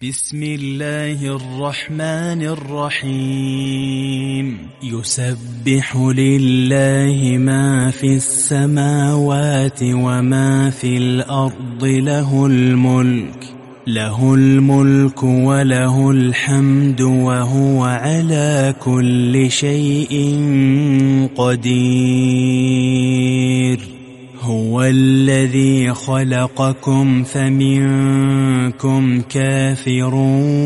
بسم الله الرحمن الرحيم. يسبح لله ما في السماوات وما في الأرض، له الملك وله الحمد وهو على كل شيء قدير. هو الذي خلقكم فمنكم كافر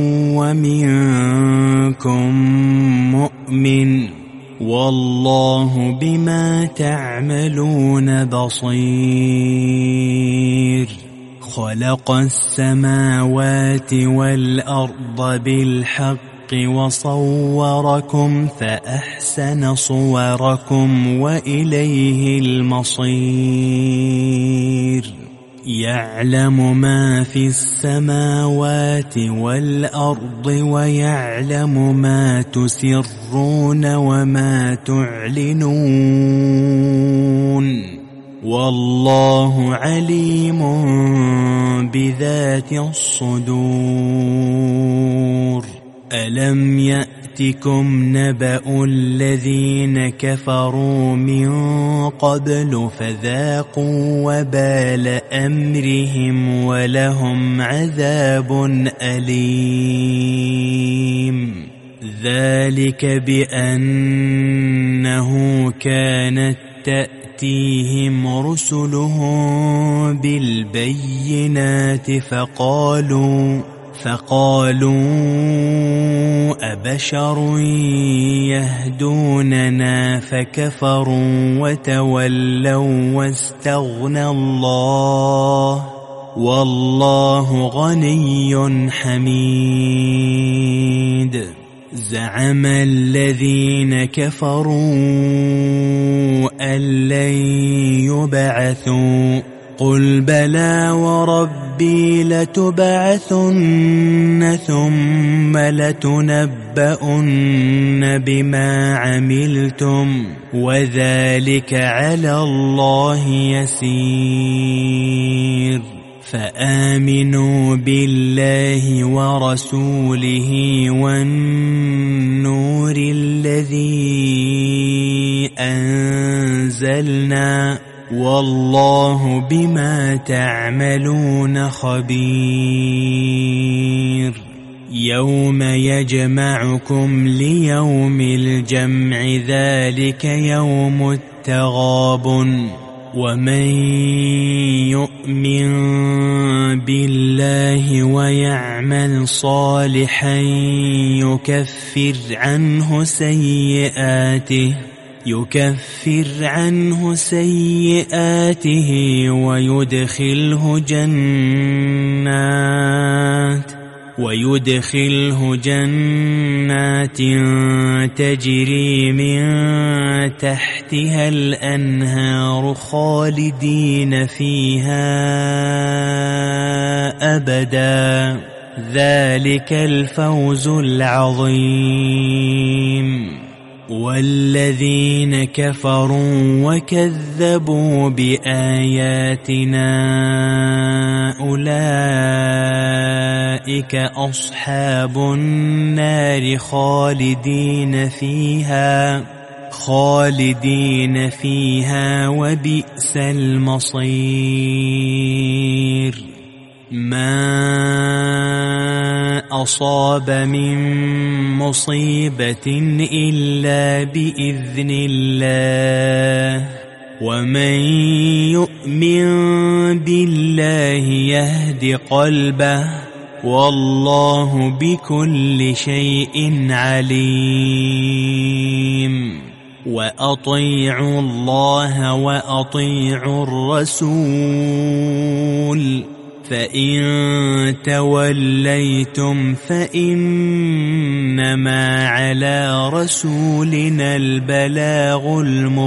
ومنكم مؤمن، والله بما تعملون بصير. خلق السماوات والأرض بالحق وصوركم فأحسن صوركم وإليه المصير. يعلم ما في السماوات والأرض ويعلم ما تسرون وما تعلنون، والله عليم بذات الصدور. ألم يأتكم نبأ الذين كفروا من قبل فذاقوا وبال أمرهم ولهم عذاب أليم. ذلك بأنه كانت تأتيهم رسلهم بالبينات فقالوا أبشر يهدوننا فكفروا وتولوا واستغنى الله، والله غني حميد. زعم الذين كفروا أن لن يبعثوا، قل بلى وربي لتبعثن ثم لتنبؤن بما عملتم وذلك على الله يسير. فآمنوا بالله ورسوله والنور الذي أنزلنا، والله بما تعملون خبير. يوم يجمعكم ليوم الجمع، ذلك يوم التغابن. ومن يؤمن بالله ويعمل صالحا يكفر عنه سيئاته ويدخله جنات تجري من تحتها الأنهار خالدين فيها أبدا، ذلك الفوز العظيم. والذين كفروا وكذبوا بآياتنا أولئك أصحاب النار خالدين فيها وبئس المصير. ما أصاب من مصيبة إلا بإذن الله، ومن يؤمن بالله يهد قلبه، والله بكل شيء عليم. وأطيعوا الله وأطيعوا الرسول، فإن توليتم فإنما على رسولنا البلاغ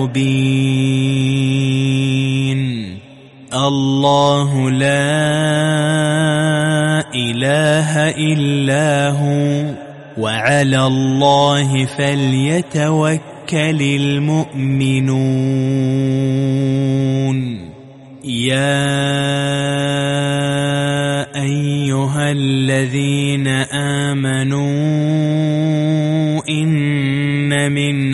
المبين. الله لا إله إلا هو، وعلى الله فليتوكل المؤمنون. يا أيها الذين آمنوا إن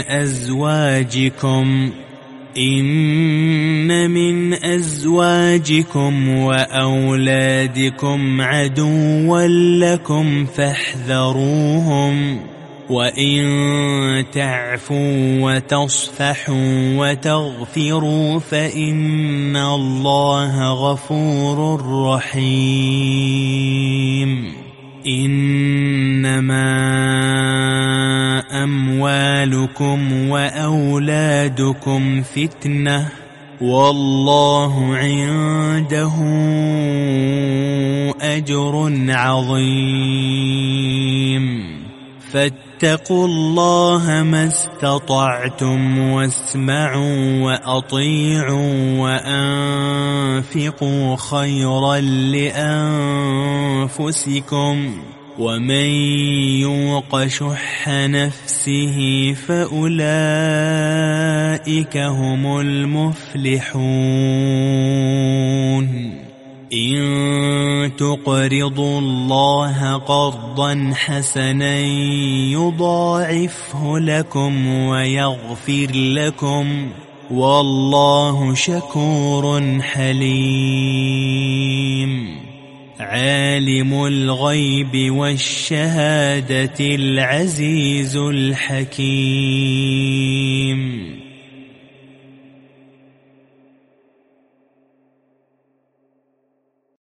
من أزواجكم وأولادكم عدوا لكم فاحذروهم وإن تعفوا وتصفحوا وتغفروا فإن الله غفور رحيم. إنما أموالكم وأولادكم فتنة والله عنده أجر عظيم. فاتقوا الله ما استطعتم واسمعوا وأطيعوا وأنفقوا خيرا لأنفسكم ومن يوق شح نفسه فأولئك هم المفلحون. إن تقرضوا الله قرضا حسنا يضاعفه لكم ويغفر لكم والله شكور حليم. عالم الغيب والشهادة العزيز الحكيم.